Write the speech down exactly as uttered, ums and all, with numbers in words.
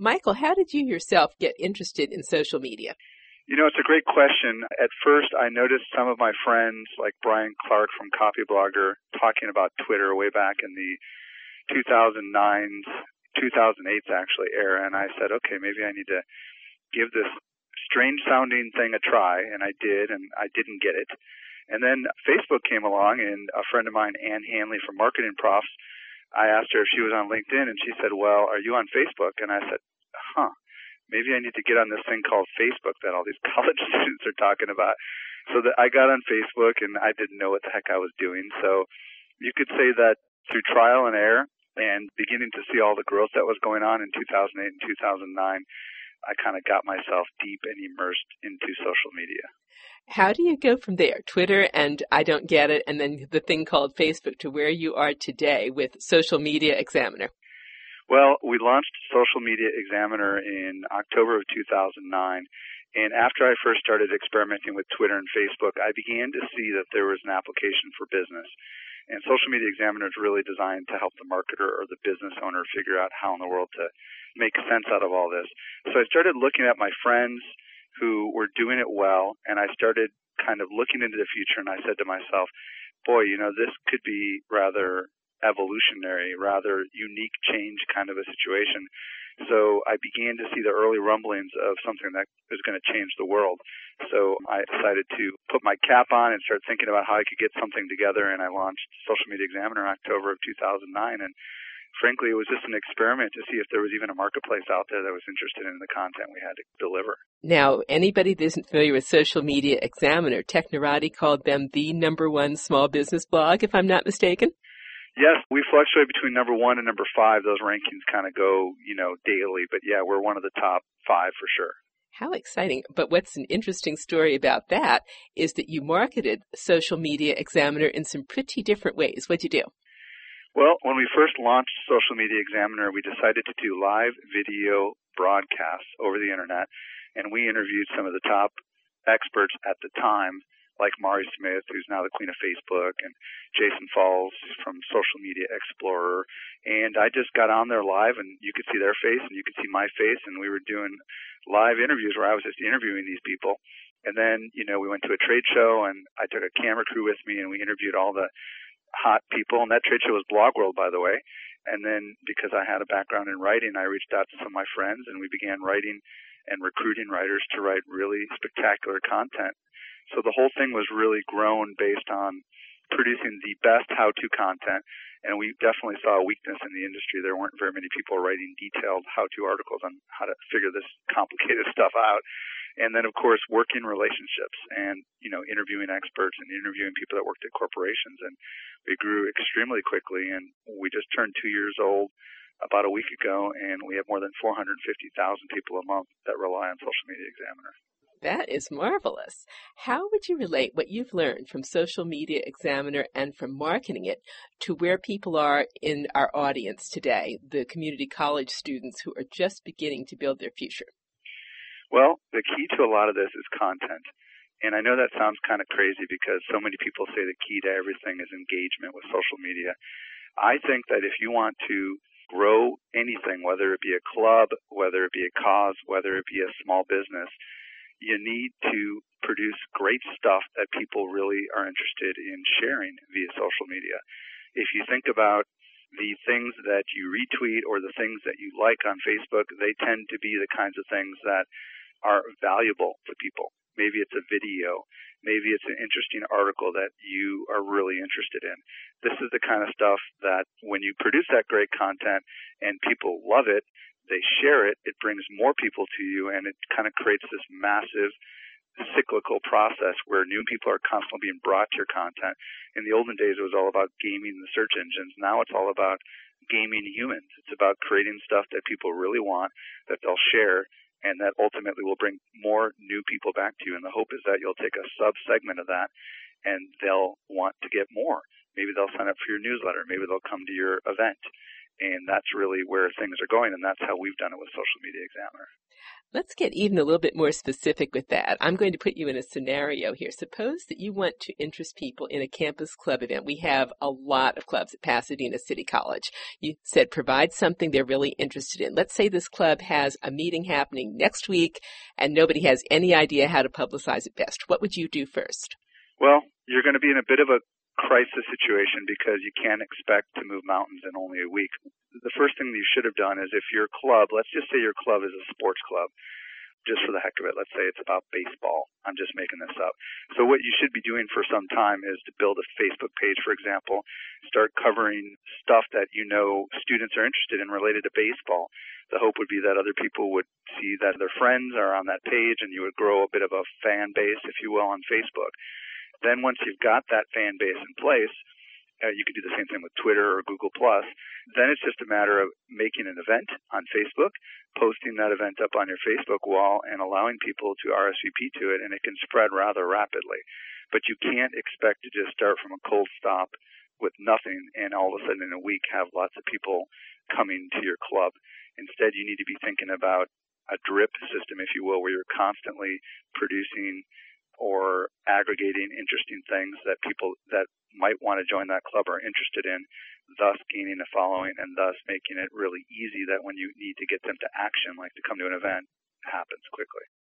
Michael, how did you yourself get interested in social media? You know, it's a great question. At first, I noticed some of my friends, like Brian Clark from Copyblogger, talking about Twitter way back in the two thousand nine, two thousand eight actually era, and I said, okay, maybe I need to give this strange-sounding thing a try, and I did, and I didn't get it. And then Facebook came along, and a friend of mine, Ann Hanley from Marketing Profs, I asked her if she was on LinkedIn, and she said, well, are you on Facebook? And I said, huh, maybe I need to get on this thing called Facebook that all these college students are talking about. So that I got on Facebook, and I didn't know what the heck I was doing. So you could say that through trial and error and beginning to see all the growth that was going on in two thousand eight and two thousand nine, I kind of got myself deep and immersed into social media. How do you go from there, Twitter and I Don't Get It, and then the thing called Facebook, to where you are today with Social Media Examiner? Well, we launched Social Media Examiner in October of two thousand nine, and after I first started experimenting with Twitter and Facebook, I began to see that there was an application for business. And Social Media Examiner is really designed to help the marketer or the business owner figure out how in the world to make sense out of all this. So I started looking at my friends who were doing it well, and I started kind of looking into the future, and I said to myself, boy, you know, this could be rather evolutionary, rather unique change kind of a situation. So I began to see the early rumblings of something that is going to change the world. So I decided to put my cap on and start thinking about how I could get something together, and I launched Social Media Examiner in October of two thousand nine. And frankly, it was just an experiment to see if there was even a marketplace out there that was interested in the content we had to deliver. Now, anybody that isn't familiar with Social Media Examiner, Technorati called them the number one small business blog, if I'm not mistaken? Yes, we fluctuate between number one and number five. Those rankings kind of go, you know, daily. But yeah, we're one of the top five for sure. How exciting. But what's an interesting story about that is that you marketed Social Media Examiner in some pretty different ways. What'd you do? Well, when we first launched Social Media Examiner, we decided to do live video broadcasts over the internet, and we interviewed some of the top experts at the time, like Mari Smith, who's now the queen of Facebook, and Jason Falls from Social Media Explorer. And I just got on there live, and you could see their face, and you could see my face, and we were doing live interviews where I was just interviewing these people. And then, you know, we went to a trade show, and I took a camera crew with me, and we interviewed all the hot people. And that trade show was Blog World, by the way. And then because I had a background in writing, I reached out to some of my friends, and we began writing and recruiting writers to write really spectacular content. So the whole thing was really grown based on producing the best how-to content, and we definitely saw a weakness in the industry. There weren't very many people writing detailed how-to articles on how to figure this complicated stuff out. And then, of course, working relationships and, you know, interviewing experts and interviewing people that worked at corporations. And we grew extremely quickly, and we just turned two years old about a week ago, and we have more than four hundred fifty thousand people a month that rely on Social Media Examiner. That is marvelous. How would you relate what you've learned from Social Media Examiner and from marketing it to where people are in our audience today, the community college students who are just beginning to build their future? Well, the key to a lot of this is content. And I know that sounds kind of crazy because so many people say the key to everything is engagement with social media. I think that if you want to grow anything, whether it be a club, whether it be a cause, whether it be a small business, you need to produce great stuff that people really are interested in sharing via social media. If you think about the things that you retweet or the things that you like on Facebook, they tend to be the kinds of things that are valuable to people. Maybe it's a video. Maybe it's an interesting article that you are really interested in. This is the kind of stuff that when you produce that great content and people love it, they share it, it brings more people to you, and it kind of creates this massive cyclical process where new people are constantly being brought to your content. In the olden days, it was all about gaming the search engines. Now it's all about gaming humans. It's about creating stuff that people really want, that they'll share, and that ultimately will bring more new people back to you. And the hope is that you'll take a sub-segment of that, and they'll want to get more. Maybe they'll sign up for your newsletter. Maybe they'll come to your event. And that's really where things are going, and that's how we've done it with Social Media Examiner. Let's get even a little bit more specific with that. I'm going to put you in a scenario here. Suppose that you want to interest people in a campus club event. We have a lot of clubs at Pasadena City College. You said provide something they're really interested in. Let's say this club has a meeting happening next week and nobody has any idea how to publicize it best. What would you do first? Well, you're going to be in a bit of a crisis situation because you can't expect to move mountains in only a week. The first thing that you should have done is if your club, let's just say your club is a sports club, just for the heck of it, let's say it's about baseball. I'm just making this up. So what you should be doing for some time is to build a Facebook page, for example, start covering stuff that you know students are interested in related to baseball. The hope would be that other people would see that their friends are on that page and you would grow a bit of a fan base, if you will, on Facebook. Then once you've got that fan base in place, uh, you can do the same thing with Twitter or Google Plus. Then it's just a matter of making an event on Facebook, posting that event up on your Facebook wall, and allowing people to R S V P to it, and it can spread rather rapidly. But you can't expect to just start from a cold stop with nothing and all of a sudden in a week have lots of people coming to your club. Instead, you need to be thinking about a drip system, if you will, where you're constantly producing or aggregating interesting things that people that might want to join that club are interested in, thus gaining a following and thus making it really easy that when you need to get them to action, like to come to an event, it happens quickly.